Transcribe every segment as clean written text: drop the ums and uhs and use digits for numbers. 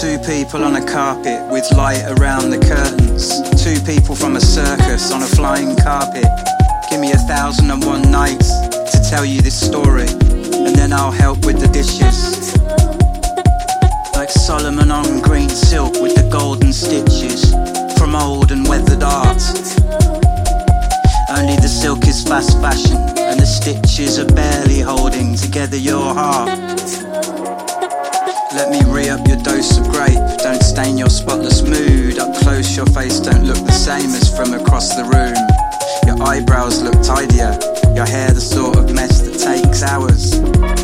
Two people on a carpet with light around the curtains. Two people from a circus on a flying carpet. Give me 1,001 nights to tell you this story, and then I'll help with the dishes. Like Solomon on green silk with the golden stitches from old and weathered art. Only the silk is fast fashion, and the stitches are barely holding together your heart. Let me re-up your dose of grape. Don't stain your spotless mood. Up close your face don't look the same as from across the room. Your eyebrows look tidier, your hair the sort of mess that takes hours.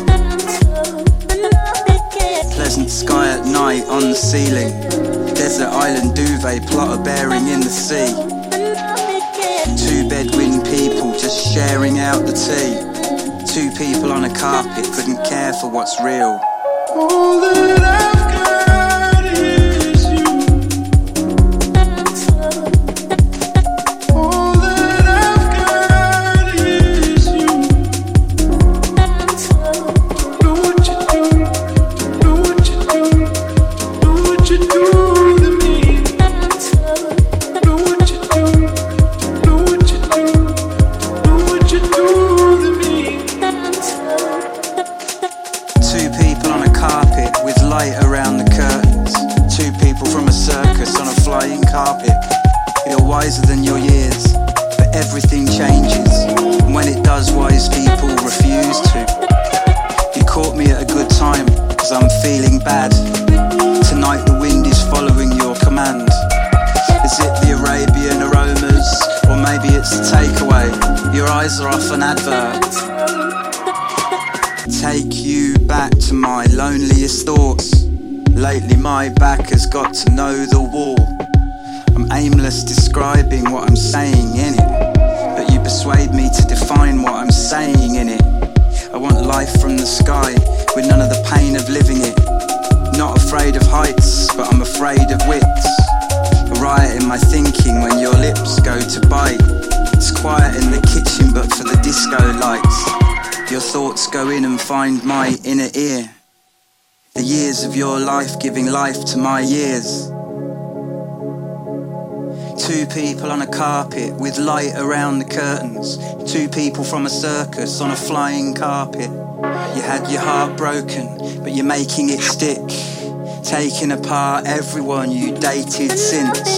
Pleasant sky at night on the ceiling. Desert island duvet plotter bearing in the sea. Two bedouin people just sharing out the tea. Two people on a carpet couldn't care for what's real. All that I've got is you. All that I've got is you. Do what you do, do what you do, do what you do to me. Do what you do, do what you do, do what you do to me. Two people on a carpet with light around the curtains. Two people from a circus on a flying carpet. You're wiser than your years, but everything changes. And when it does, wise people refuse to. You caught me at a good time, cause I'm feeling bad. Tonight the wind is following your command. Is it the Arabian aromas, or maybe it's the takeaway? Your eyes are off an advert. Take you back to my loneliest thoughts. Lately my back has got to know the wall. I'm aimless describing what I'm saying in it, but you persuade me to define what I'm saying in it. I want life from the sky with none of the pain of living it. Not afraid of heights, but I'm afraid of widths. A riot in my thinking when your lips go to bite. It's quiet in the kitchen but for the disco lights. Your thoughts go in and find my inner ear. The years of your life giving life to my years. Two people on a carpet with light around the curtains. Two people from a circus on a flying carpet. You had your heart broken, but you're making it stick. Taking apart everyone you dated since.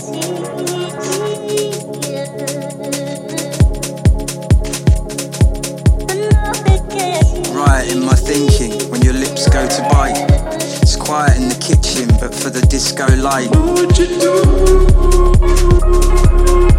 Riot in my thinking when your lips go to bite. It's quiet in the kitchen but for the disco light. What you do?